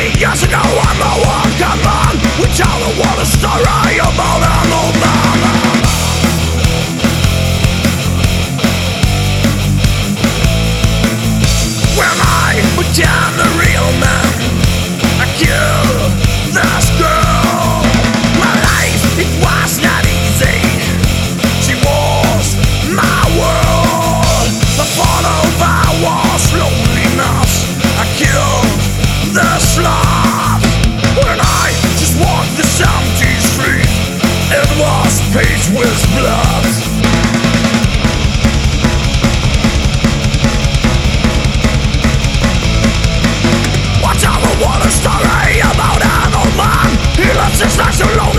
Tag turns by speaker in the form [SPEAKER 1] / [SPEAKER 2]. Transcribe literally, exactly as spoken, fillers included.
[SPEAKER 1] Years ago I'm the one, come on. We tell the world a story about an old man. When I became the real man, I killed this girl. My life, it was not easy. She was my world. The thought of I was loneliness. I killed this love. When I just walked this empty street, it was paved with blood. What a story about an old man. He loves his life so long.